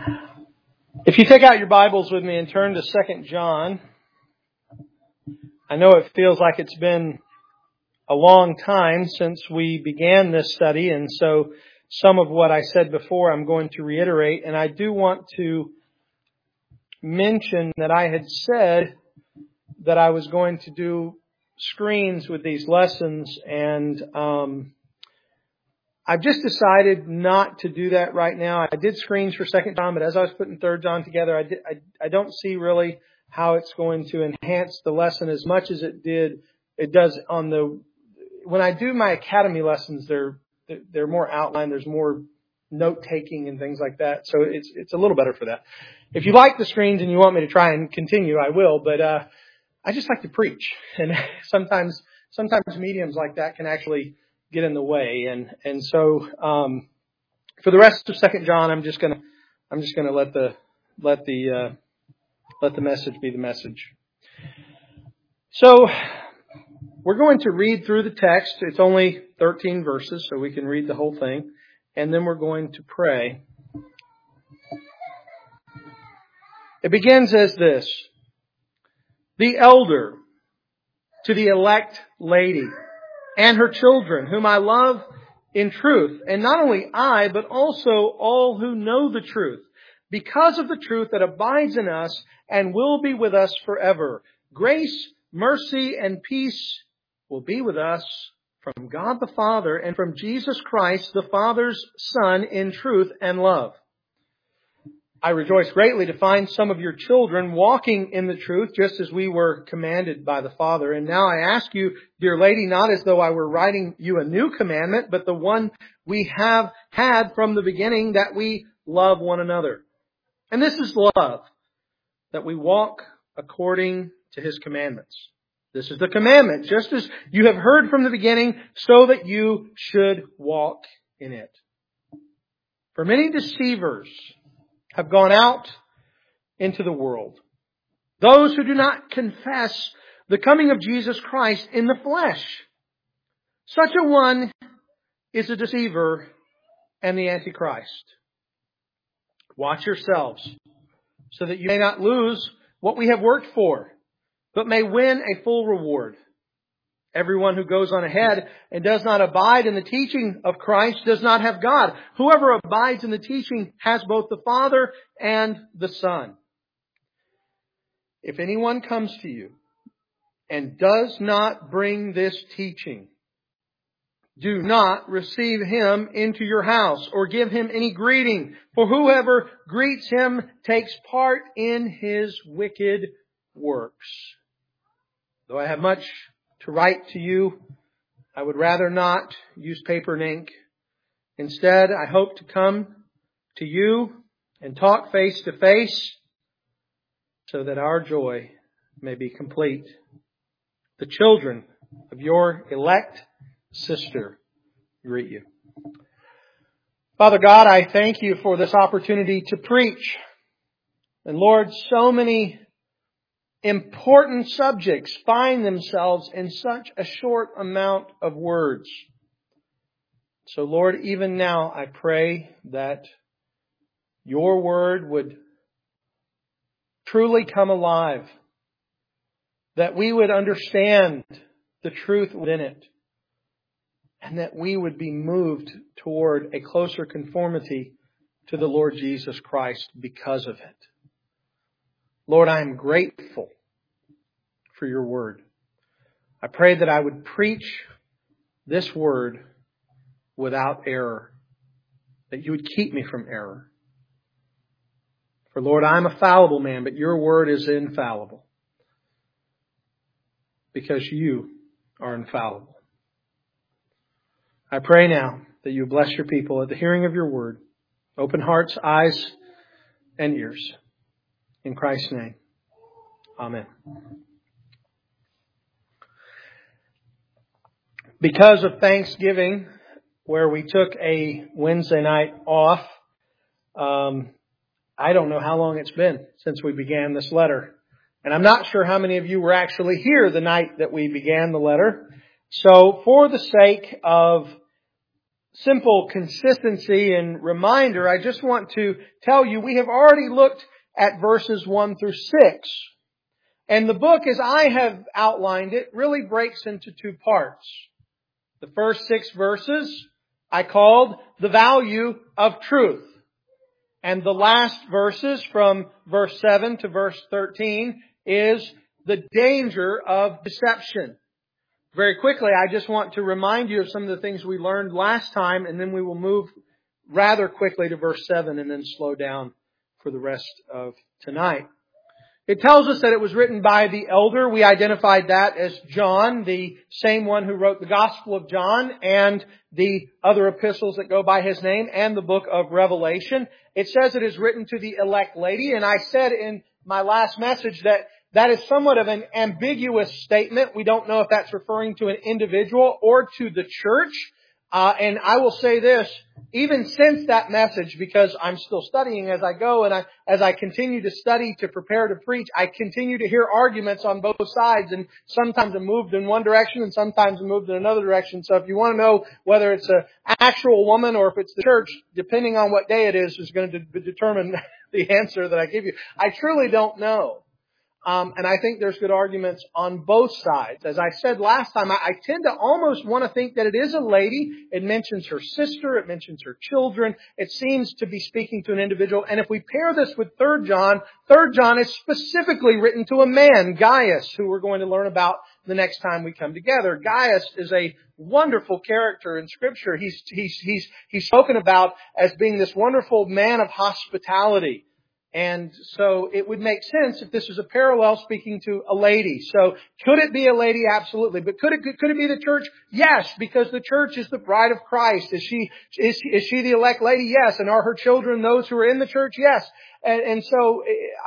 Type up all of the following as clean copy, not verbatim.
If you take out your Bibles with me and turn to 2 John, I know it feels like it's been a long time since we began this study, and so some of what I said before I'm going to reiterate, and I do want to mention that I had said that I was going to do screens with these lessons, and I've just decided not to do that right now. I did screens for 2 John, but as I was putting 3 John together, I don't see really how it's going to enhance the lesson as much as it does on the, when I do my academy lessons, they're more outlined, there's more note taking and things like that. So it's a little better for that. If you like the screens and you want me to try and continue, I will, but I just like to preach, and sometimes mediums like that can actually get in the way, and so for the rest of 2 John, I'm just gonna let the message be the message. So we're going to read through the text. It's only 13 verses, so we can read the whole thing, and then we're going to pray. It begins as this: the elder to the elect lady and her children, whom I love in truth, and not only I, but also all who know the truth, because of the truth that abides in us and will be with us forever. Grace, mercy, and peace will be with us from God the Father and from Jesus Christ, the Father's Son, in truth and love. I rejoice greatly to find some of your children walking in the truth, just as we were commanded by the Father. And now I ask you, dear lady, not as though I were writing you a new commandment, but the one we have had from the beginning, that we love one another. And this is love, that we walk according to His commandments. This is the commandment, just as you have heard from the beginning, so that you should walk in it. For many deceivers have gone out into the world, those who do not confess the coming of Jesus Christ in the flesh. Such a one is a deceiver and the Antichrist. Watch yourselves, so that you may not lose what we have worked for, but may win a full reward. Everyone who goes on ahead and does not abide in the teaching of Christ does not have God. Whoever abides in the teaching has both the Father and the Son. If anyone comes to you and does not bring this teaching, do not receive him into your house or give him any greeting, for whoever greets him takes part in his wicked works. Though I have much to write to you, I would rather not use paper and ink. Instead, I hope to come to you and talk face to face, so that our joy may be complete. The children of your elect sister greet you. Father God, I thank you for this opportunity to preach. And Lord, so many important subjects find themselves in such a short amount of words. So Lord, even now I pray that your word would truly come alive, that we would understand the truth within it, and that we would be moved toward a closer conformity to the Lord Jesus Christ because of it. Lord, I am grateful for your word. I pray that I would preach this word without error, that you would keep me from error. For Lord, I'm a fallible man, but your word is infallible, because you are infallible. I pray now that you bless your people at the hearing of your word. Open hearts, eyes, and ears. In Christ's name, amen. Because of Thanksgiving, where we took a Wednesday night off, I don't know how long it's been since we began this letter. And I'm not sure how many of you were actually here the night that we began the letter. So for the sake of simple consistency and reminder, I just want to tell you we have already looked at verses 1 through 6. And the book, as I have outlined it, really breaks into two parts. The first 6 verses I called the value of truth. And the last verses from verse 7 to verse 13 is the danger of deception. Very quickly, I just want to remind you of some of the things we learned last time, and then we will move rather quickly to verse 7 and then slow down for the rest of tonight. It tells us that it was written by the elder. We identified that as John, the same one who wrote the Gospel of John and the other epistles that go by his name and the book of Revelation. It says it is written to the elect lady, and I said in my last message that that is somewhat of an ambiguous statement. We don't know if that's referring to an individual or to the church. And I will say this, even since that message, because I'm still studying as I go, and as I continue to study to prepare to preach, I continue to hear arguments on both sides, and sometimes I'm moved in one direction and sometimes I'm moved in another direction. So if you want to know whether it's an actual woman or if it's the church, depending on what day it is going to determine the answer that I give you. I truly don't know. And I think there's good arguments on both sides. As I said last time, I tend to almost want to think that it is a lady. It mentions her sister. It mentions her children. It seems to be speaking to an individual. And if we pair this with 3 John is specifically written to a man, Gaius, who we're going to learn about the next time we come together. Gaius is a wonderful character in Scripture. He's spoken about as being this wonderful man of hospitality. And so it would make sense if this is a parallel speaking to a lady. So could it be a lady? Absolutely. But could it be the church? Yes, because the church is the bride of Christ. Is she the elect lady? Yes. And are her children those who are in the church? Yes. And so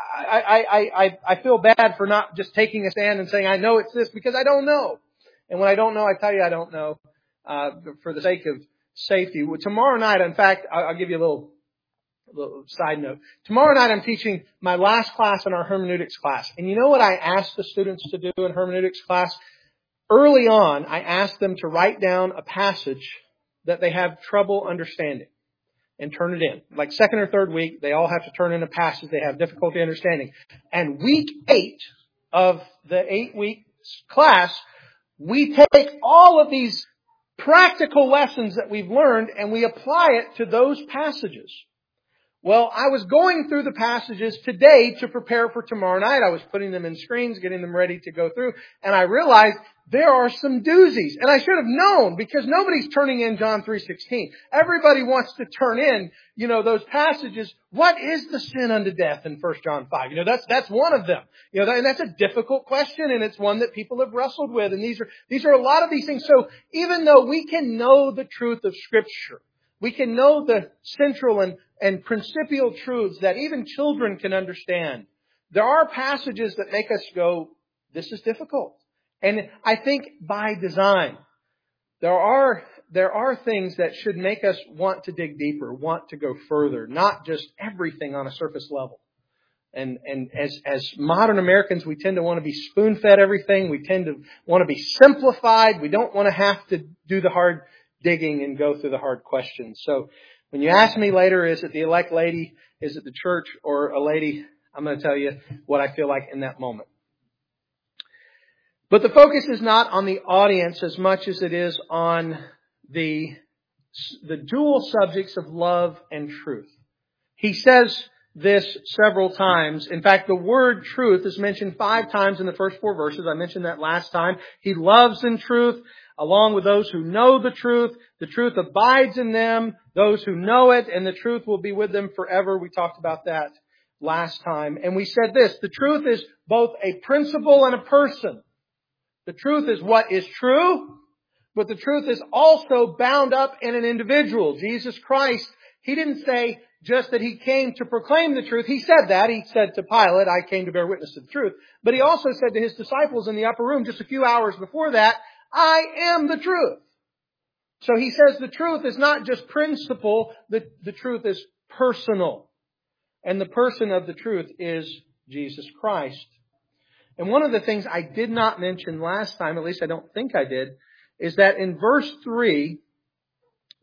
I feel bad for not just taking a stand and saying, I know it's this, because I don't know. And when I don't know, I tell you I don't know, for the sake of safety. Tomorrow night, in fact, I'll give you a little side note. Tomorrow night I'm teaching my last class in our hermeneutics class. And you know what I asked the students to do in hermeneutics class? Early on, I asked them to write down a passage that they have trouble understanding and turn it in. Like second or third week, they all have to turn in a passage they have difficulty understanding. And week 8 of the 8-week class, we take all of these practical lessons that we've learned and we apply it to those passages. Well, I was going through the passages today to prepare for tomorrow night. I was putting them in screens, getting them ready to go through, and I realized there are some doozies. And I should have known, because nobody's turning in John 3:16. Everybody wants to turn in, those passages. What is the sin unto death in 1 John 5? That's one of them. And that's a difficult question, and it's one that people have wrestled with. And these are a lot of these things. So even though we can know the truth of Scripture, we can know the central and principal truths that even children can understand, there are passages that make us go, this is difficult. And I think by design, there are things that should make us want to dig deeper, want to go further, not just everything on a surface level. And as modern Americans, we tend to want to be spoon-fed everything. We tend to want to be simplified. We don't want to have to do the hard digging and go through the hard questions. So when you ask me later, is it the elect lady, is it the church, or a lady, I'm going to tell you what I feel like in that moment. But the focus is not on the audience as much as it is on the dual subjects of love and truth. He says this several times. In fact, the word truth is mentioned 5 times in the first 4 verses. I mentioned that last time. He loves in truth, along with those who know the truth. The truth abides in them, those who know it, and the truth will be with them forever. We talked about that last time. And we said this, the truth is both a principle and a person. The truth is what is true, but the truth is also bound up in an individual. Jesus Christ, He didn't say just that He came to proclaim the truth. He said that. He said to Pilate, I came to bear witness to the truth. But He also said to His disciples in the upper room just a few hours before that, I am the truth. So He says the truth is not just principle, the truth is personal. And the person of the truth is Jesus Christ. And one of the things I did not mention last time, at least I don't think I did, is that in verse 3,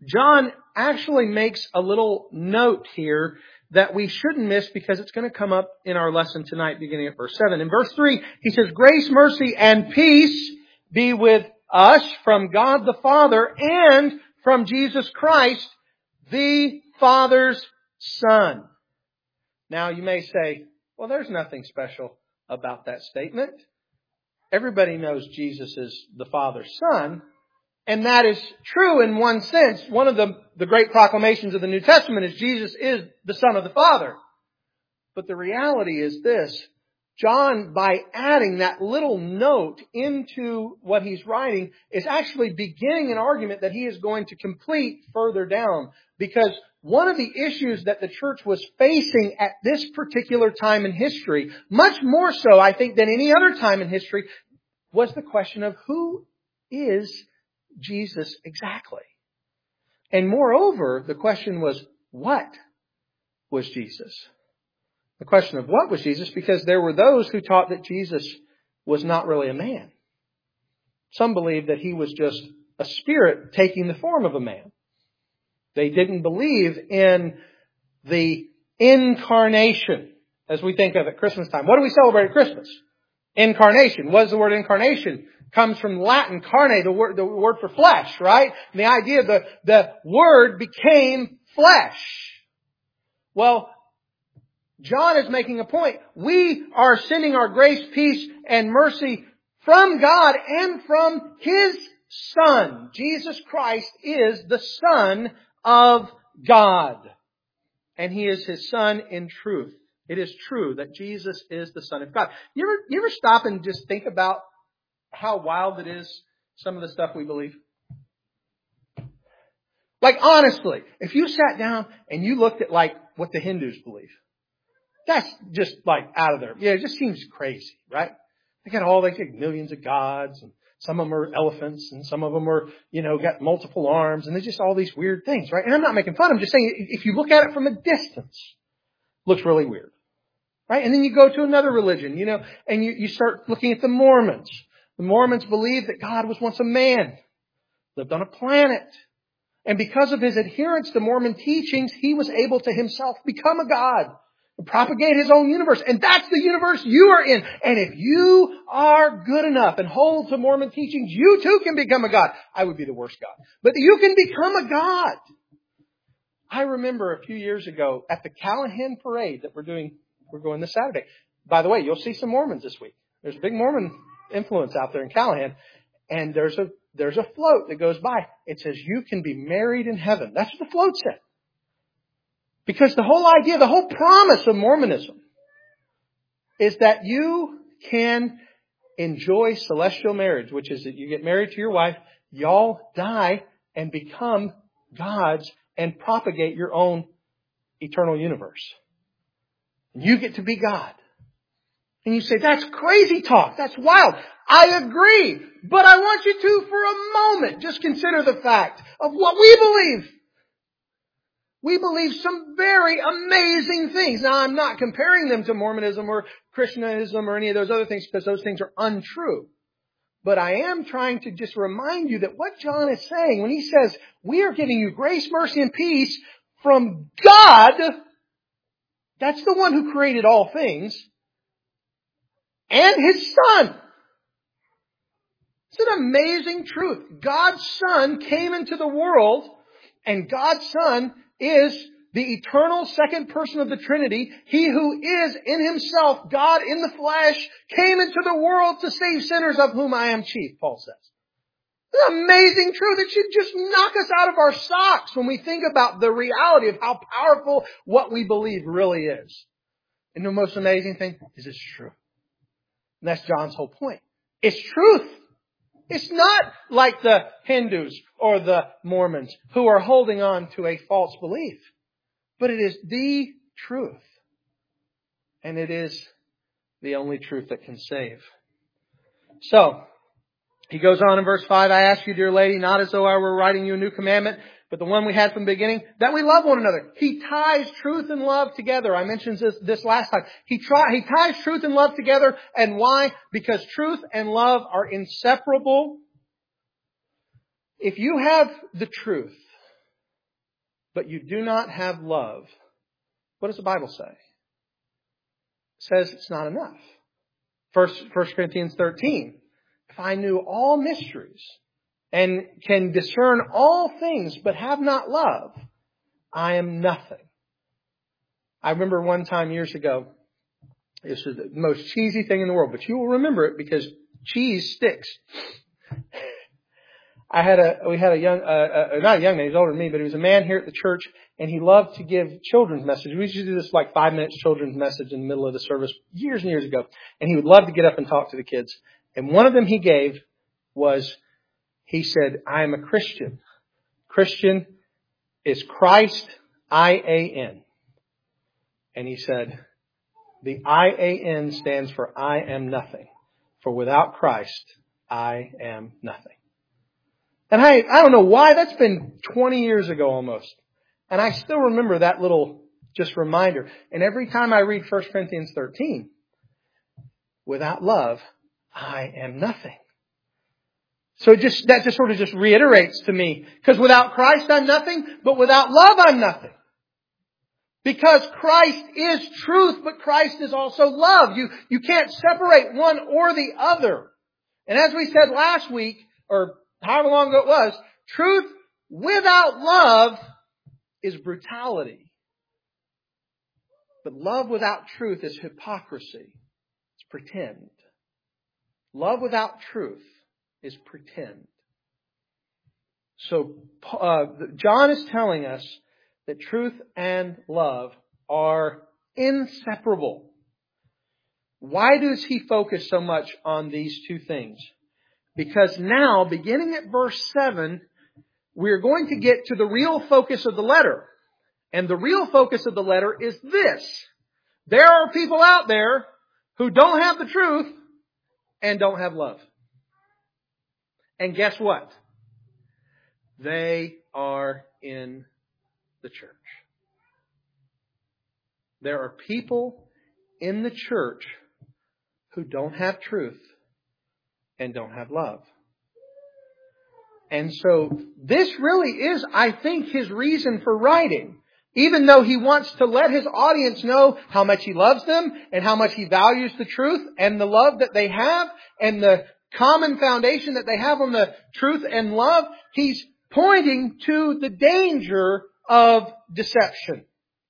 John actually makes a little note here that we shouldn't miss because it's going to come up in our lesson tonight beginning at verse 7. In verse 3, he says, "Grace, mercy, and peace be with us from God the Father and from Jesus Christ, the Father's Son." Now you may say, well, there's nothing special about that statement. Everybody knows Jesus is the Father's Son. And that is true in one sense. One of the great proclamations of the New Testament is Jesus is the Son of the Father. But the reality is this. John, by adding that little note into what he's writing, is actually beginning an argument that he is going to complete further down. Because one of the issues that the church was facing at this particular time in history, much more so, I think, than any other time in history, was the question of who is Jesus exactly? And moreover, the question was, what was Jesus? The question of what was Jesus, because there were those who taught that Jesus was not really a man. Some believed that he was just a spirit taking the form of a man. They didn't believe in the incarnation as we think of at Christmas time. What do we celebrate at Christmas? Incarnation. What is the word incarnation? Comes from Latin, carne, the word for flesh, right? And the idea of the Word became flesh. Well, John is making a point. We are sending our grace, peace, and mercy from God and from His Son. Jesus Christ is the Son of God. And He is His Son in truth. It is true that Jesus is the Son of God. You ever stop and just think about how wild it is, some of the stuff we believe? Like, honestly, if you sat down and you looked at like what the Hindus believe, that's just like out of there. Yeah, it just seems crazy, right? They got millions of gods, and some of them are elephants, and some of them are, got multiple arms, and they're just all these weird things, right? And I'm not making fun. I'm just saying, if you look at it from a distance, it looks really weird, right? And then you go to another religion, and you start looking at the Mormons. The Mormons believe that God was once a man, lived on a planet. And because of his adherence to Mormon teachings, he was able to himself become a God and propagate his own universe. And that's the universe you are in. And if you are good enough and hold to Mormon teachings, you too can become a God. I would be the worst God. But you can become a God. I remember a few years ago at the Callahan parade that we're going this Saturday. By the way, you'll see some Mormons this week. There's a big Mormon influence out there in Callahan. And there's a float that goes by. It says, you can be married in heaven. That's what the float said. Because the whole idea, the whole promise of Mormonism is that you can enjoy celestial marriage, which is that you get married to your wife, y'all die and become gods and propagate your own eternal universe. You get to be God. And you say, that's crazy talk. That's wild. I agree. But I want you to, for a moment, just consider the fact of what we believe. We believe some very amazing things. Now, I'm not comparing them to Mormonism or Christianism or any of those other things because those things are untrue. But I am trying to just remind you that what John is saying when he says, we are giving you grace, mercy, and peace from God, that's the one who created all things, and His Son. It's an amazing truth. God's Son came into the world, and God's Son is the eternal second person of the Trinity. He who is in Himself, God in the flesh, came into the world to save sinners, of whom I am chief, Paul says. It's an amazing truth. It should just knock us out of our socks when we think about the reality of how powerful what we believe really is. And the most amazing thing is it's true. And that's John's whole point. It's truth. It's not like the Hindus or the Mormons who are holding on to a false belief. But it is the truth. And it is the only truth that can save. So, he goes on in verse 5, I ask you, dear lady, not as though I were writing you a new commandment, but the one we had from the beginning, that we love one another. He ties truth and love together. I mentioned this last time. He ties truth and love together. And why? Because truth and love are inseparable. If you have the truth but you do not have love, what does the Bible say? It says it's not enough. 1 Corinthians 13. If I knew all mysteries and can discern all things but have not love, I am nothing. I remember one time years ago, this is the most cheesy thing in the world, but you will remember it because cheese sticks. We had a young, not a young man, he was older than me, but he was a man here at the church, and he loved to give children's messages. We used to do this 5 minutes children's message in the middle of the service years and years ago. And he would love to get up and talk to the kids. And one of them he gave was, he said, I am a Christian. Christian is Christ, I-A-N. And he said, the I-A-N stands for I am nothing. For without Christ, I am nothing. And I don't know why, that's been 20 years ago almost. And I still remember that little just reminder. And every time I read 1 Corinthians 13, without love, I am nothing. So that just sort of just reiterates to me, because without Christ I'm nothing, but without love I'm nothing. Because Christ is truth, but Christ is also love. You can't separate one or the other. And as we said last week, or however long ago it was, truth without love is brutality. But love without truth is hypocrisy. It's pretend. Love without truth is pretend. So John is telling us that truth and love are inseparable. Why does he focus so much on these two things? Because now, beginning at verse 7, we're going to get to the real focus of the letter. And the real focus of the letter is this. There are people out there who don't have the truth and don't have love. And guess what? They are in the church. There are people in the church who don't have truth and don't have love. And so this really is, I think, his reason for writing. Even though he wants to let his audience know how much he loves them and how much he values the truth and the love that they have and the common foundation that they have on the truth and love, he's pointing to the danger of deception.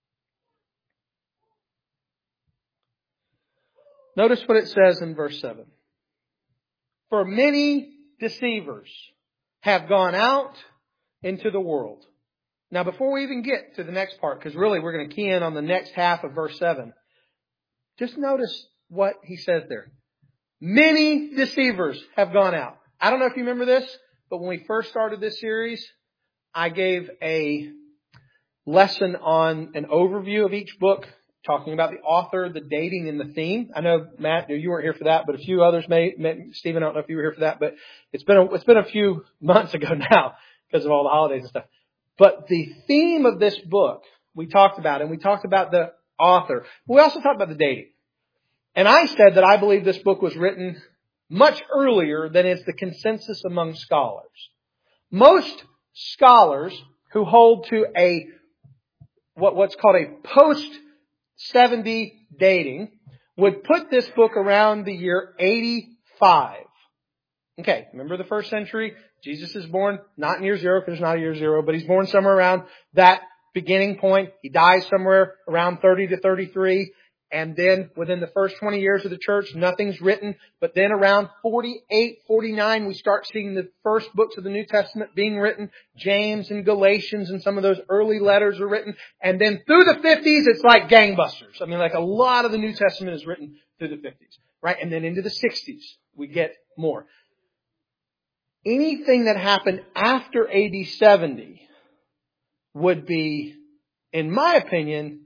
Notice what it says in verse 7. For many deceivers have gone out into the world. Now, before we even get to the next part, because really we're going to key in on the next half of verse 7, just notice what he says there. Many deceivers have gone out. I don't know if you remember this, but when we first started this series, I gave a lesson on an overview of each book, talking about the author, the dating, and the theme. I know, Matt, you weren't here for that, but a few others may. Stephen, I don't know if you were here for that, but it's been a few months ago now because of all the holidays and stuff. But the theme of this book we talked about, and we talked about the author. We also talked about the dating. And I said that I believe this book was written much earlier than is the consensus among scholars. Most scholars who hold to what's called a post-70 dating would put this book around the year 85. Okay, remember the first century? Jesus is born not in year 0 because there's not a year 0, but he's born somewhere around that beginning point. He dies somewhere around 30 to 33. And then within the first 20 years of the church, nothing's written. But then around 48, 49, we start seeing the first books of the New Testament being written. James and Galatians and some of those early letters are written. And then through the 50s, it's like gangbusters. I mean, like a lot of the New Testament is written through the 50s, right? And then into the 60s, we get more. Anything that happened after AD 70 would be, in my opinion,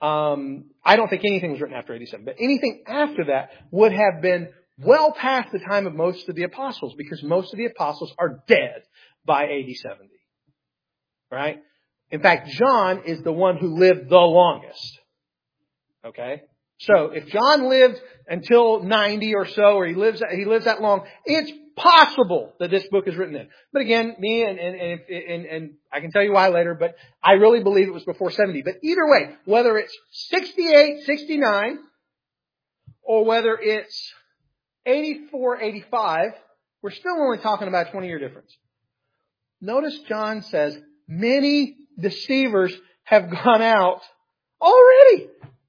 I don't think anything was written after 87, but anything after that would have been well past the time of most of the apostles, because most of the apostles are dead by AD 70. Right? In fact, John is the one who lived the longest. Okay? So if John lived until 90 or so, or he lives that long, it's possible that this book is written in. But again, me and I can tell you why later, but I really believe it was before 70. But either way, whether it's 68, 69, or whether it's 84, 85, we're still only talking about a 20-year difference. Notice John says, many deceivers have gone out already.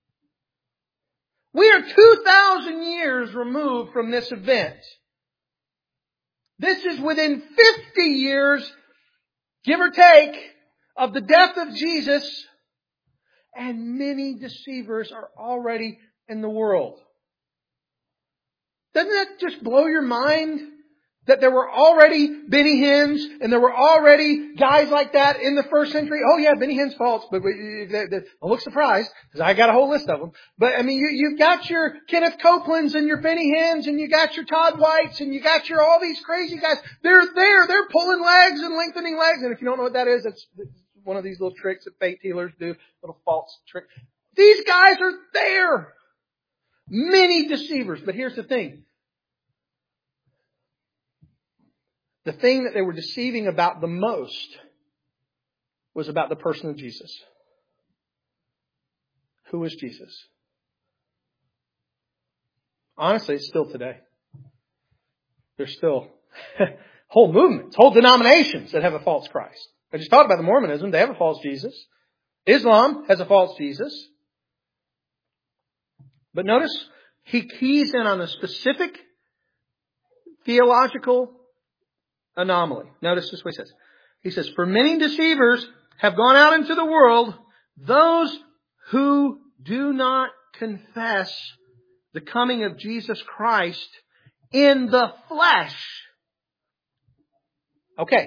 We are 2,000 years removed from this event. This is within 50 years, give or take, of the death of Jesus, and many deceivers are already in the world. Doesn't that just blow your mind? That there were already Benny Hinn's and there were already guys like that in the first century. Oh yeah, Benny Hinn's false, but don't look surprised because I got a whole list of them. But I mean, you've got your Kenneth Copelands and your Benny Hinn's and you got your Todd Whites and you got your all these crazy guys. They're there. They're pulling legs and lengthening legs. And if you don't know what that is, it's one of these little tricks that faith healers do, little false trick. These guys are there. Many deceivers. But here's the thing. The thing that they were deceiving about the most was about the person of Jesus. Who is Jesus? Honestly, it's still today. There's still whole movements, whole denominations that have a false Christ. I just talked about the Mormonism. They have a false Jesus. Islam has a false Jesus. But notice, he keys in on a specific theological anomaly. Notice this what he says. He says, for many deceivers have gone out into the world, those who do not confess the coming of Jesus Christ in the flesh. Okay.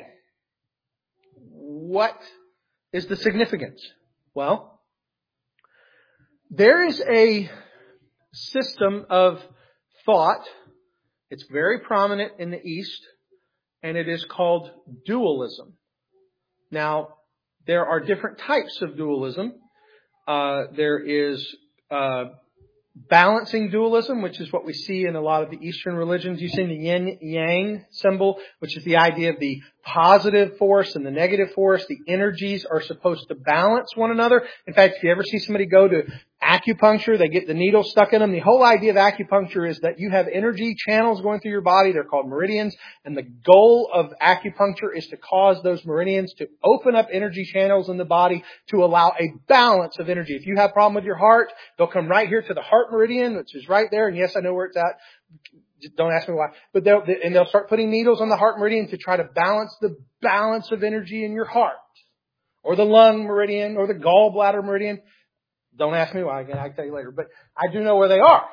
What is the significance? Well, there is a system of thought. It's very prominent in the East. And it is called dualism. Now, there are different types of dualism. There is balancing dualism, which is what we see in a lot of the Eastern religions. You see the yin-yang symbol, which is the idea of the positive force and the negative force. The energies are supposed to balance one another. In fact, if you ever see somebody go to acupuncture, they get the needle stuck in them. The whole idea of acupuncture is that you have energy channels going through your body. They're called meridians. And the goal of acupuncture is to cause those meridians to open up energy channels in the body to allow a balance of energy. If you have a problem with your heart, they'll come right here to the heart meridian, which is right there. And yes, I know where it's at. Don't ask me why. But they'll start putting needles on the heart meridian to try to balance the balance of energy in your heart. Or the lung meridian, or the gallbladder meridian. Don't ask me why. Again, I can tell you later. But I do know where they are.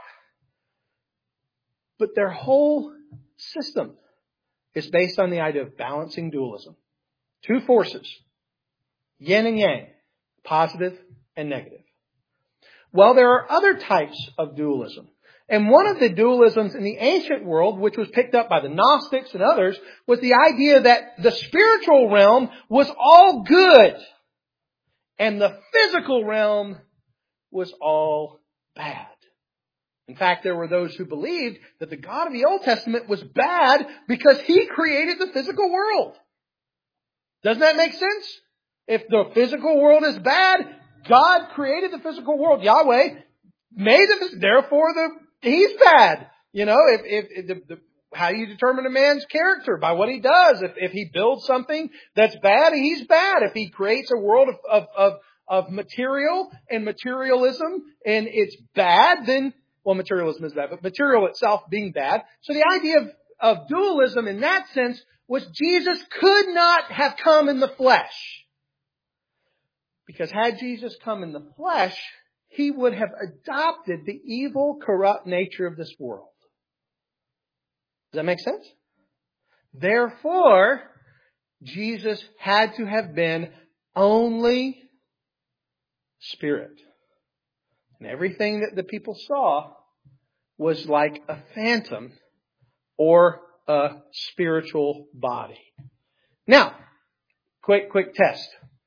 But their whole system is based on the idea of balancing dualism. Two forces. Yin and yang. Positive and negative. Well, there are other types of dualism. And one of the dualisms in the ancient world, which was picked up by the Gnostics and others, was the idea that the spiritual realm was all good. And the physical realm was all bad. In fact, there were those who believed that the God of the Old Testament was bad because He created the physical world. Doesn't that make sense? If the physical world is bad, God created the physical world. Yahweh made it, therefore He's bad. You know, how do you determine a man's character? By what he does. If he builds something that's bad, he's bad. If he creates a world of material and materialism and it's bad, then, well, materialism is bad, but material itself being bad. So the idea of dualism in that sense was Jesus could not have come in the flesh. Because had Jesus come in the flesh, He would have adopted the evil, corrupt nature of this world. Does that make sense? Therefore, Jesus had to have been only spirit. And everything that the people saw was like a phantom or a spiritual body. Now, quick test.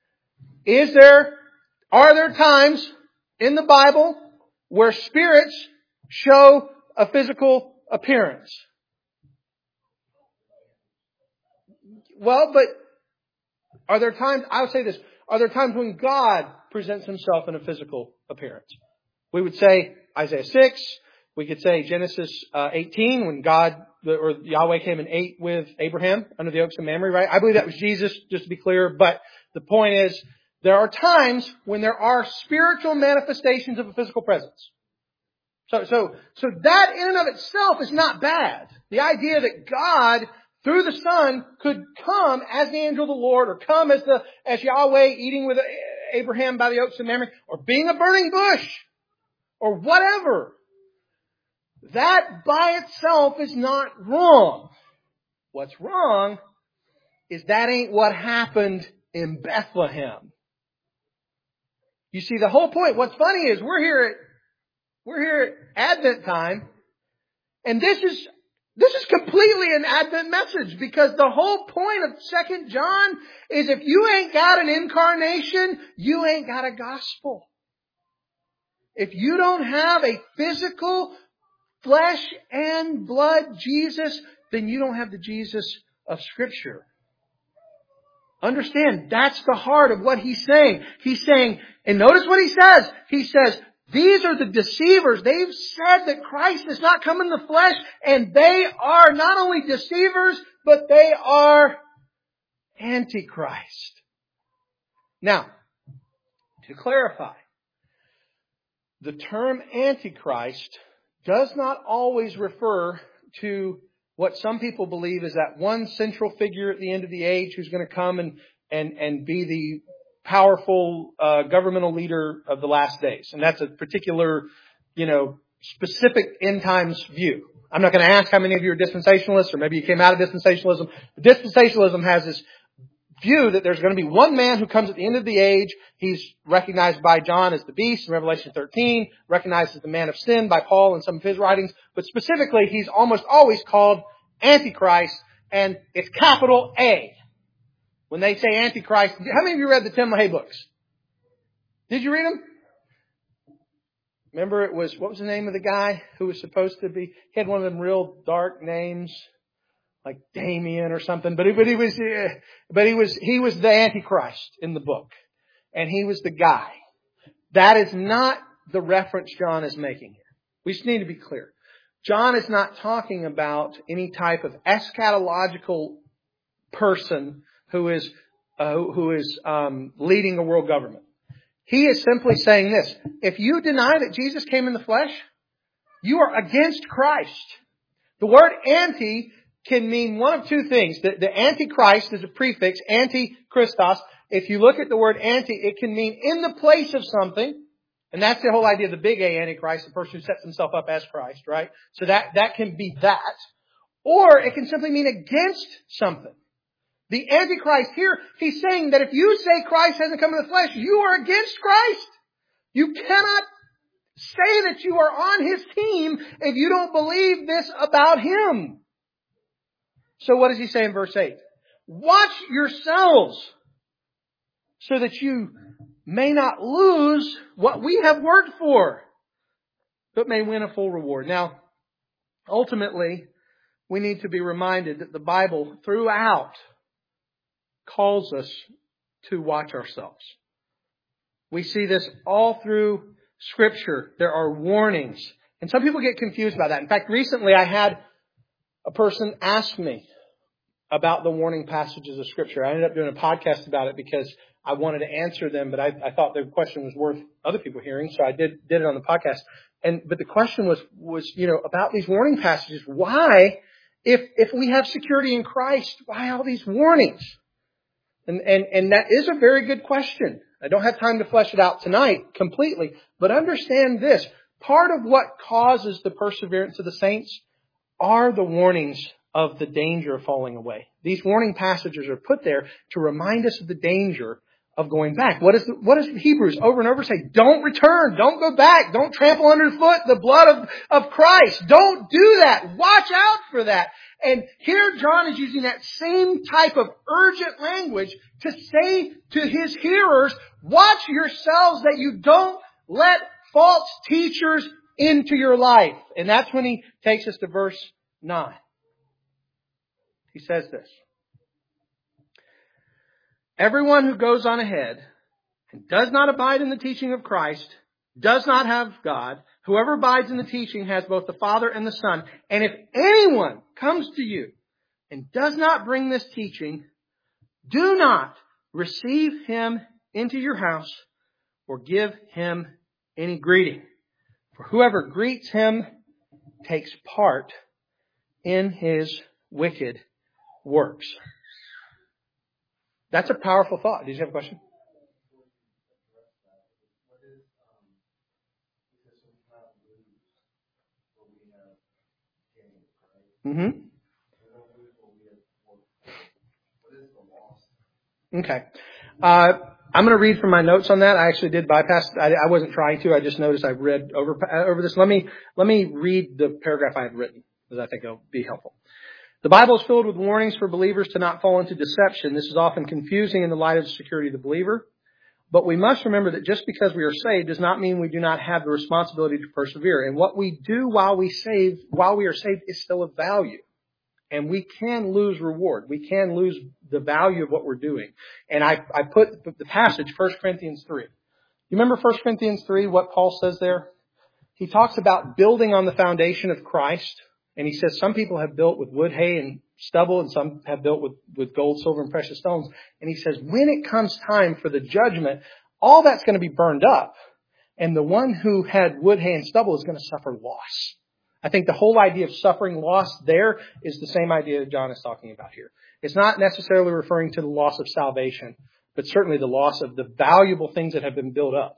Are there times in the Bible where spirits show a physical appearance? Well, but are there times, I would say this, are there times when God presents Himself in a physical appearance? We would say Isaiah 6. We could say Genesis 18 when God or Yahweh came and ate with Abraham under the oaks of Mamre, right? I believe that was Jesus, just to be clear. But the point is, there are times when there are spiritual manifestations of a physical presence. So that in and of itself is not bad. The idea that God, through the Son, could come as the angel of the Lord, or come as Yahweh eating with Abraham by the oaks of Mamre, or being a burning bush, or whatever. That by itself is not wrong. What's wrong is that ain't what happened in Bethlehem. You see, the whole point, what's funny is we're here at Advent time, and this is completely an Advent message, because the whole point of 2 John is if you ain't got an incarnation, you ain't got a gospel. If you don't have a physical flesh and blood Jesus, then you don't have the Jesus of Scripture. Understand, that's the heart of what He's saying. He's saying, and notice what He says. He says, these are the deceivers. They've said that Christ has not come in the flesh, and they are not only deceivers, but they are Antichrist. Now, to clarify, the term Antichrist does not always refer to what some people believe is that one central figure at the end of the age who's going to come and be the powerful governmental leader of the last days. And that's a particular, specific end times view. I'm not going to ask how many of you are dispensationalists, or maybe you came out of dispensationalism. But dispensationalism has this view that there's going to be one man who comes at the end of the age. He's recognized by John as the beast in Revelation 13, recognized as the man of sin by Paul in some of his writings. But specifically, he's almost always called Antichrist, and it's capital A. When they say Antichrist, how many of you read the Tim LaHaye books? Did you read them? Remember what was the name of the guy who was supposed to be, he had one of them real dark names, like Damien or something, but he was the Antichrist in the book. And he was the guy. That is not the reference John is making here. We just need to be clear. John is not talking about any type of eschatological person who is leading a world government. He is simply saying this: if you deny that Jesus came in the flesh, you are against Christ. The word anti can mean one of two things. The Antichrist is a prefix, anti-Christos. If you look at the word anti, it can mean in the place of something. And that's the whole idea of the big A Antichrist, the person who sets himself up as Christ, right? So that can be that. Or it can simply mean against something. The Antichrist here, he's saying that if you say Christ hasn't come in the flesh, you are against Christ. You cannot say that you are on His team if you don't believe this about Him. So what does he say in verse 8? Watch yourselves so that you may not lose what we have worked for, but may win a full reward. Now, ultimately, we need to be reminded that the Bible throughout calls us to watch ourselves. We see this all through Scripture. There are warnings. And some people get confused by that. In fact, recently I had a person ask me about the warning passages of Scripture. I ended up doing a podcast about it because I wanted to answer them, but I thought the question was worth other people hearing, so I did it on the podcast. But the question was about these warning passages. Why, if we have security in Christ, why all these warnings? And that is a very good question. I don't have time to flesh it out tonight completely, but understand this. Part of what causes the perseverance of the saints are the warnings of the danger of falling away. These warning passages are put there to remind us of the danger of going back. What does Hebrews over and over say? Don't return. Don't go back. Don't trample underfoot the blood of Christ. Don't do that. Watch out for that. And here John is using that same type of urgent language to say to his hearers, watch yourselves that you don't let false teachers into your life. And that's when he takes us to verse 9. He says this: Everyone who goes on ahead and does not abide in the teaching of Christ does not have God. Whoever abides in the teaching has both the Father and the Son. And if anyone comes to you and does not bring this teaching, do not receive him into your house or give him any greeting. For whoever greets him takes part in his wicked works. That's a powerful thought. Did you have a question? Mm-hmm. Okay. I'm going to read from my notes on that. I actually did bypass. I wasn't trying to. I just noticed I read over this. Let me read the paragraph I have written, because I think it'll be helpful. The Bible is filled with warnings for believers to not fall into deception. This is often confusing in the light of the security of the believer. But we must remember that just because we are saved does not mean we do not have the responsibility to persevere. And what we do while we are saved is still of value. And we can lose reward. We can lose the value of what we're doing. And I put the passage, 1 Corinthians 3. You remember 1 Corinthians 3, what Paul says there? He talks about building on the foundation of Christ. And he says some people have built with wood, hay, and stubble, and some have built with gold, silver, and precious stones. And he says when it comes time for the judgment, all that's going to be burned up. And the one who had wood, hay, and stubble is going to suffer loss. I think the whole idea of suffering loss there is the same idea that John is talking about here. It's not necessarily referring to the loss of salvation, but certainly the loss of the valuable things that have been built up.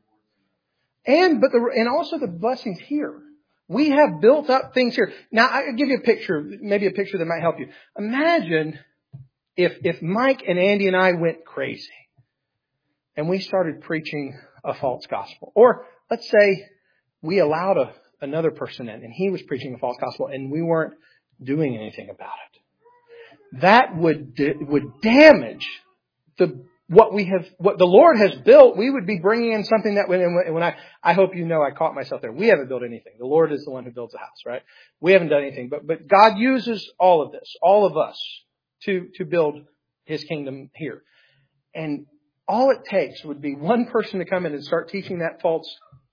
And also the blessings here. We have built up things here. Now, I'll give you a picture, maybe a picture that might help you. Imagine if Mike and Andy and I went crazy and we started preaching a false gospel. Or let's say we allowed another person in and he was preaching a false gospel and we weren't doing anything about it. That would damage what the Lord has built. We would be bringing in something that when I hope you know I caught myself there. We haven't built anything. The Lord is the one who builds a house, right? We haven't done anything, but God uses all of this, all of us to build His kingdom here. And all it takes would be one person to come in and start teaching that false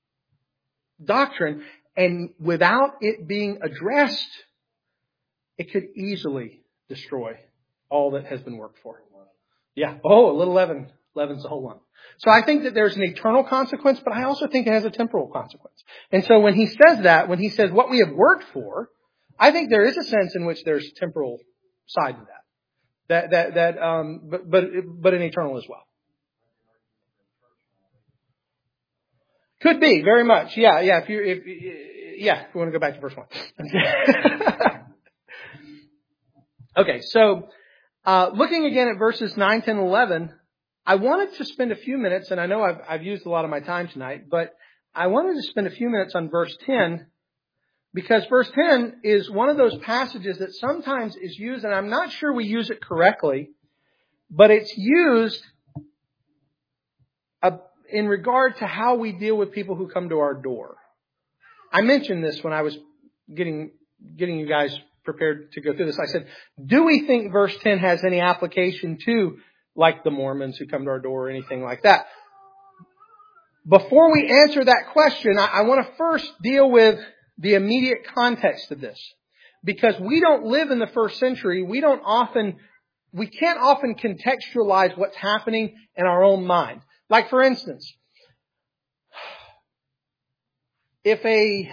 doctrine, and without it being addressed, it could easily destroy all that has been worked for. Yeah. Oh, a little leaven leavens the whole lump. So I think that there's an eternal consequence, but I also think it has a temporal consequence. And so when he says that, when he says what we have worked for, I think there is a sense in which there's temporal side to that. But an eternal as well. Could be, very much. Yeah. If you want to go back to verse 1. Okay, so looking again at verses 9, 10, 11, I wanted to spend a few minutes, and I know I've used a lot of my time tonight, but I wanted to spend a few minutes on verse 10, because verse 10 is one of those passages that sometimes is used, and I'm not sure we use it correctly, but it's used in regard to how we deal with people who come to our door. I mentioned this when I was getting you guys prepared to go through this. I said, do we think verse 10 has any application to like the Mormons who come to our door or anything like that? Before we answer that question, I want to first deal with the immediate context of this. Because we don't live in the first century, we can't often contextualize what's happening in our own mind. Like, for instance, if a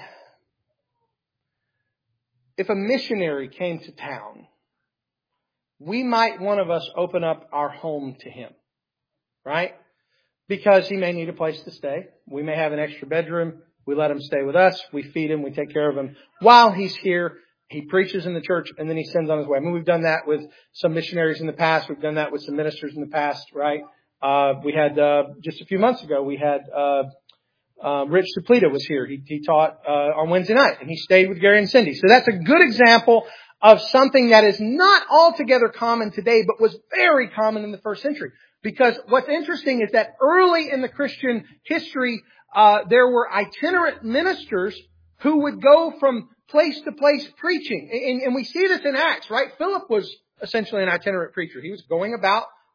missionary came to town, we might, one of us, open up our home to him, right? Because he may need a place to stay. We may have an extra bedroom. We let him stay with us. We feed him. We take care of him. While he's here, he preaches in the church, and then he sends on his way. I mean, we've done that with some missionaries in the past. We've done that with some ministers in the past, right? We had, just a few months ago, we had Rich Suplita was here. He taught on Wednesday night, and he stayed with Gary and Cindy. So that's a good example of something that is not altogether common today, but was very common in the first century. Because what's interesting is that early in the Christian history, there were itinerant ministers who would go from place to place preaching. And we see this in Acts, right? Philip was essentially an itinerant preacher. He was going about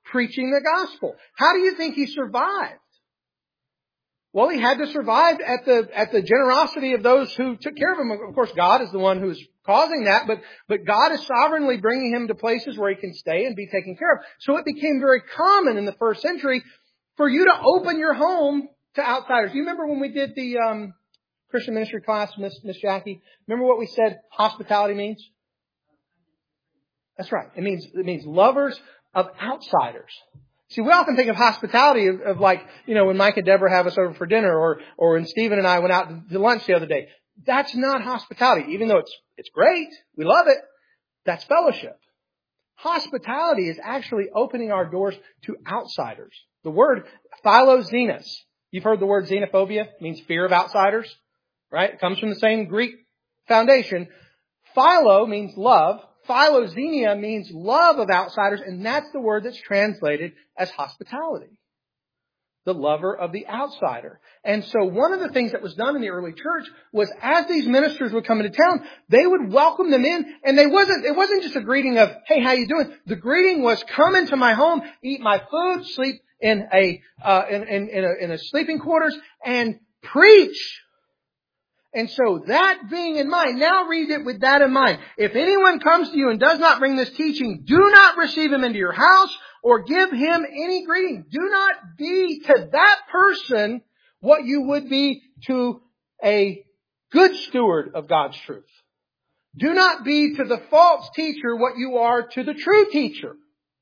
preaching the gospel. How do you think he survived? Well, he had to survive at the generosity of those who took care of him. Of course, God is the one who's causing that, but God is sovereignly bringing him to places where he can stay and be taken care of. So it became very common in the first century for you to open your home to outsiders. You remember when we did the Christian ministry class, Miss Jackie? Remember what we said hospitality means? That's right. It means lovers of outsiders. See, we often think of hospitality of like, when Mike and Deborah have us over for dinner or when Stephen and I went out to lunch the other day. That's not hospitality, even though it's great. We love it. That's fellowship. Hospitality is actually opening our doors to outsiders. The word philoxenos. You've heard the word xenophobia. It means fear of outsiders, right? It comes from the same Greek foundation. Philo means love. Philoxenia means love of outsiders, and that's the word that's translated as hospitality. The lover of the outsider. And so one of the things that was done in the early church was as these ministers would come into town, they would welcome them in, and it wasn't just a greeting of, hey, how you doing? The greeting was, come into my home, eat my food, sleep in a sleeping quarters, and preach. And so that being in mind, now read it with that in mind. If anyone comes to you and does not bring this teaching, do not receive him into your house or give him any greeting. Do not be to that person what you would be to a good steward of God's truth. Do not be to the false teacher what you are to the true teacher.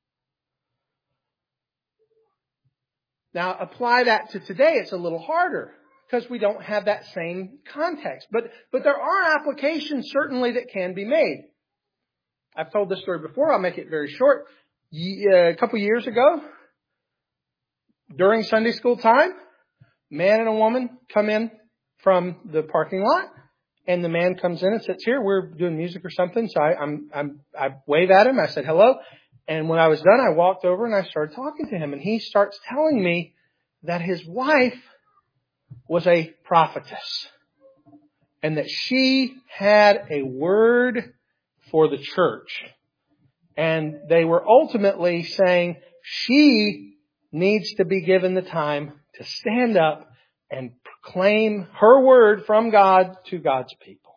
Now apply that to today. It's a little harder, because we don't have that same context. But there are applications certainly that can be made. I've told this story before. I'll make it very short. A couple years ago, during Sunday school time, a man and a woman come in from the parking lot, and the man comes in and sits here. We're doing music or something, so I wave at him. I said hello, and when I was done, I walked over and I started talking to him, and he starts telling me that his wife was a prophetess, and that she had a word for the church. And they were ultimately saying she needs to be given the time to stand up and proclaim her word from God to God's people.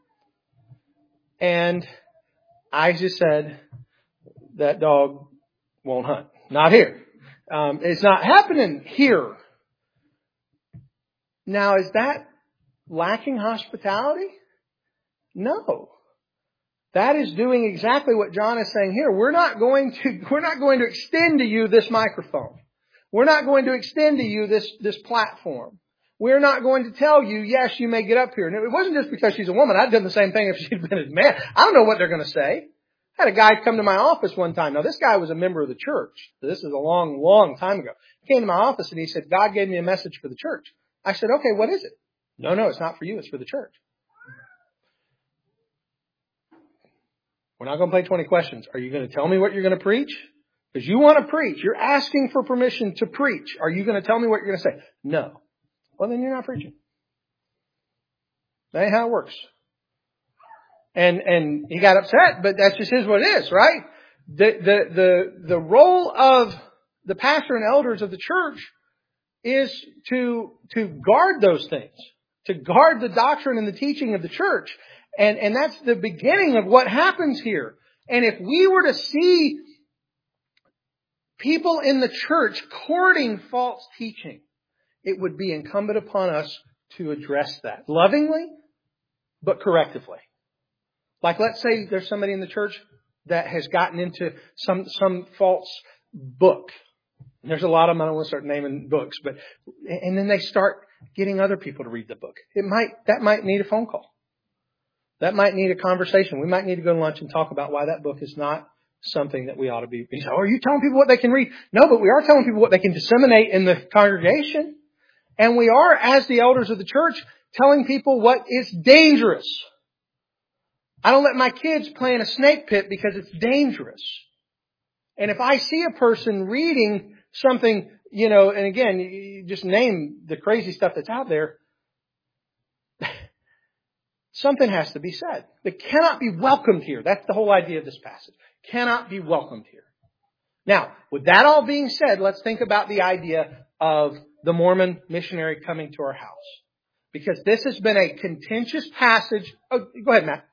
And I just said, that dog won't hunt. Not here. It's not happening here. Now, is that lacking hospitality? No. That is doing exactly what John is saying here. We're not going to extend to you this microphone. We're not going to extend to you this platform. We're not going to tell you, yes, you may get up here. And it wasn't just because she's a woman. I'd done the same thing if she'd been a man. I don't know what they're going to say. I had a guy come to my office one time. Now, this guy was a member of the church. This is a long, long time ago. He came to my office and he said, God gave me a message for the church. I said, okay, what is it? No, it's not for you. It's for the church. We're not going to play 20 questions. Are you going to tell me what you're going to preach? Because you want to preach. You're asking for permission to preach. Are you going to tell me what you're going to say? No. Well, then you're not preaching. That ain't how it works. And he got upset, but that's just what it is, right? The role of the pastor and elders of the church is to guard those things, to guard the doctrine and the teaching of the church. And that's the beginning of what happens here. And if we were to see people in the church courting false teaching, it would be incumbent upon us to address that lovingly, but correctively. Like, let's say there's somebody in the church that has gotten into some false book. And there's a lot of them. I don't want to start naming books, and then they start getting other people to read the book. That might need a phone call. That might need a conversation. We might need to go to lunch and talk about why that book is not something that we ought to be. Oh, are you telling people what they can read? No, but we are telling people what they can disseminate in the congregation. And we are, as the elders of the church, telling people what is dangerous. I don't let my kids play in a snake pit because it's dangerous. And if I see a person reading something, and again, you just name the crazy stuff that's out there, something has to be said. That cannot be welcomed here. That's the whole idea of this passage. Cannot be welcomed here. Now, with that all being said, let's think about the idea of the Mormon missionary coming to our house. Because this has been a contentious passage. Oh, go ahead, Matt.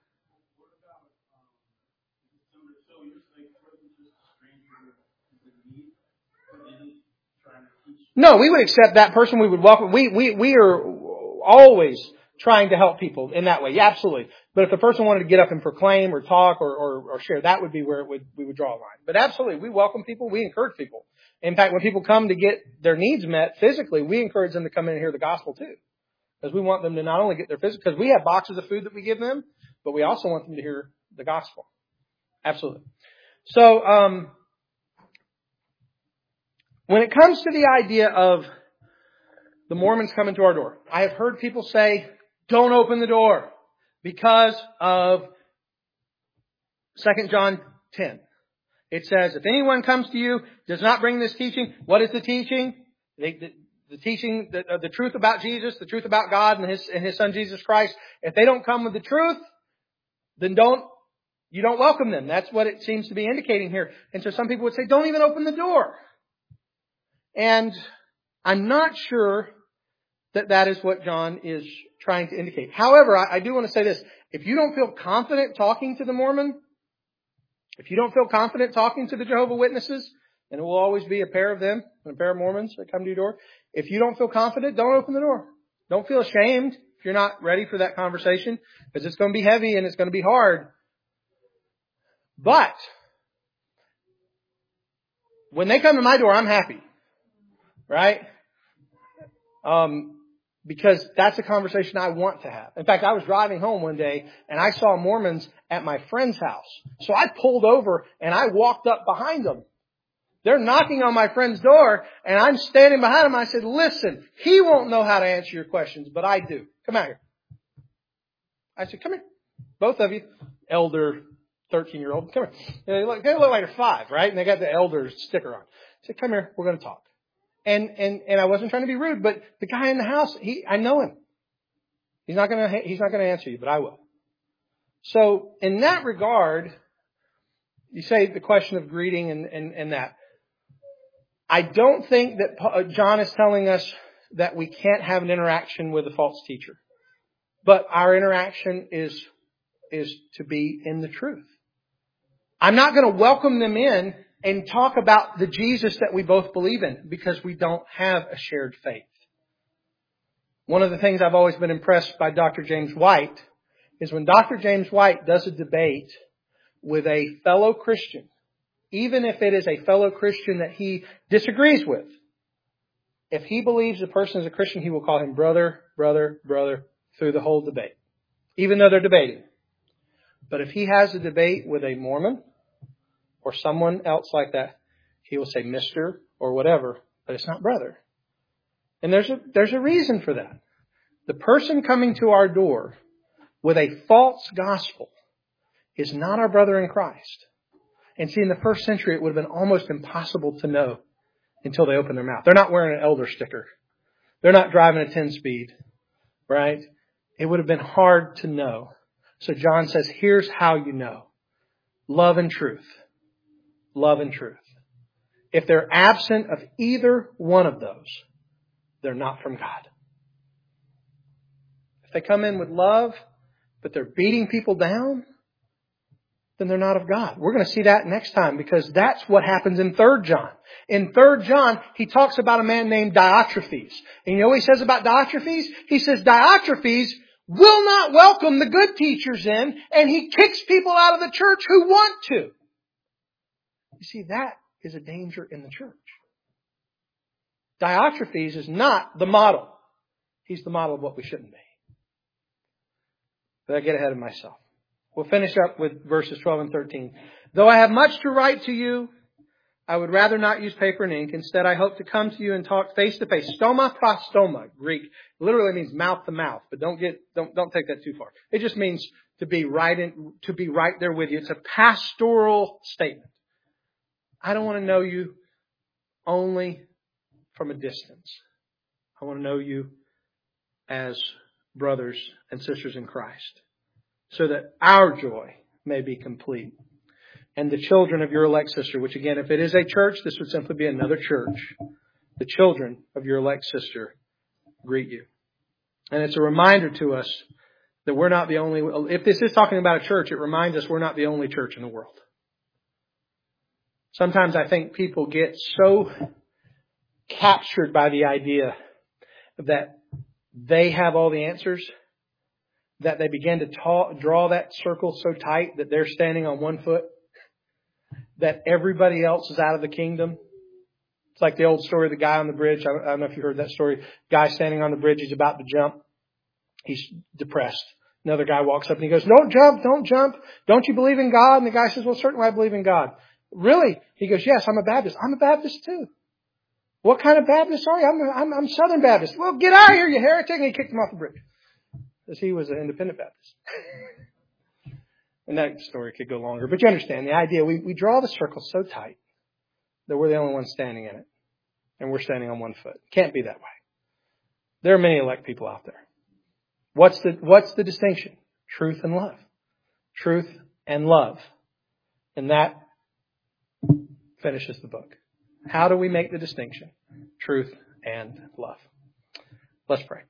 No, we would accept that person. We would welcome. We are always trying to help people in that way. Yeah, absolutely. But if the person wanted to get up and proclaim or talk or share, that would be where we would draw a line. But absolutely, we welcome people. We encourage people. In fact, when people come to get their needs met physically, we encourage them to come in and hear the gospel too. Because we want them to not only get their physical, because we have boxes of food that we give them, but we also want them to hear the gospel. Absolutely. So, when it comes to the idea of the Mormons coming to our door, I have heard people say, don't open the door because of 2 John 10. It says, if anyone comes to you, does not bring this teaching, what is the teaching? The teaching, the truth about Jesus, the truth about God and His Son Jesus Christ. If they don't come with the truth, then you don't welcome them. That's what it seems to be indicating here. And so some people would say, don't even open the door. And I'm not sure that is what John is trying to indicate. However, I do want to say this. If you don't feel confident talking to the Mormon, if you don't feel confident talking to the Jehovah's Witnesses, and it will always be a pair of them, and a pair of Mormons that come to your door. If you don't feel confident, don't open the door. Don't feel ashamed if you're not ready for that conversation, because it's going to be heavy and it's going to be hard. But when they come to my door, I'm happy. Right? Because that's a conversation I want to have. In fact, I was driving home one day and I saw Mormons at my friend's house. So I pulled over and I walked up behind them. They're knocking on my friend's door and I'm standing behind him. I said, listen, he won't know how to answer your questions, but I do. Come out here. I said, come here. Both of you. Elder 13-year-old. Come here. They look like they're 5, right? And they got the elder sticker on. I said, come here. We're going to talk. And I wasn't trying to be rude, but the guy in the house, I know him. He's not going to answer you, but I will. So in that regard, you say the question of greeting and that. I don't think that John is telling us that we can't have an interaction with a false teacher. But our interaction is to be in the truth. I'm not going to welcome them in and talk about the Jesus that we both believe in because we don't have a shared faith. One of the things I've always been impressed by Dr. James White is when Dr. James White does a debate with a fellow Christian, even if it is a fellow Christian that he disagrees with, if he believes the person is a Christian, he will call him brother, brother, brother through the whole debate, even though they're debating. But if he has a debate with a Mormon or someone else like that, he will say Mr. or whatever, but it's not brother. And there's a reason for that. The person coming to our door with a false gospel is not our brother in Christ. And see, in the first century, it would have been almost impossible to know until they opened their mouth. They're not wearing an elder sticker. They're not driving a 10-speed, right? It would have been hard to know. So John says, here's how you know. Love and truth. Love and truth. If they're absent of either one of those, they're not from God. If they come in with love, but they're beating people down, then they're not of God. We're going to see that next time because that's what happens in 3 John. In 3 John, he talks about a man named Diotrephes. And you know what he says about Diotrephes? He says Diotrephes will not welcome the good teachers in, and he kicks people out of the church who want to. You see, that is a danger in the church. Diotrephes is not the model. He's the model of what we shouldn't be. But I get ahead of myself. We'll finish up with verses 12 and 13. Though I have much to write to you, I would rather not use paper and ink. Instead, I hope to come to you and talk face to face. Stoma prostoma, Greek, literally means mouth to mouth. But don't take that too far. It just means to be right there with you. It's a pastoral statement. I don't want to know you only from a distance. I want to know you as brothers and sisters in Christ, so that our joy may be complete. and the children of your elect sister, which again, if it is a church, this would simply be another church. The children of your elect sister greet you. And it's a reminder to us that we're not the only, if this is talking about a church, it reminds us we're not the only church in the world. Sometimes I think people get so captured by the idea that they have all the answers that they begin to draw that circle so tight that they're standing on one foot, that everybody else is out of the kingdom. It's like the old story of the guy on the bridge. I don't know if you heard that story. Guy standing on the bridge, he's about to jump. He's depressed. Another guy walks up and he goes, "Don't jump, don't jump. Don't you believe in God?" And the guy says, "Well, certainly I believe in God." "Really?" He goes, "Yes, I'm a Baptist." "I'm a Baptist too." "What kind of Baptist are you?" I'm Southern Baptist." "Well, get out of here, you heretic." And he kicked him off the bridge. Because he was an independent Baptist. And that story could go longer. But you understand the idea. We draw the circle so tight that we're the only ones standing in it. And we're standing on one foot. Can't be that way. There are many elect people out there. What's the distinction? Truth and love. Truth and love. And that finishes the book. How do we make the distinction? Truth and love. Let's pray.